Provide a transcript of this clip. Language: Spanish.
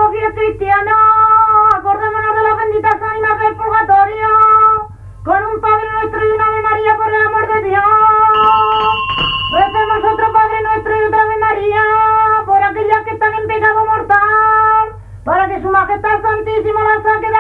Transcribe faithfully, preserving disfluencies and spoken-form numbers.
fiel cristiana, acordémonos de las benditas ánimas del purgatorio, con un Padre Nuestro y una Ave María por el amor de Dios. Recemos otro Padre Nuestro y otra Ave María por aquellas que están en pecado mortal, para que su Majestad Santísimo las saque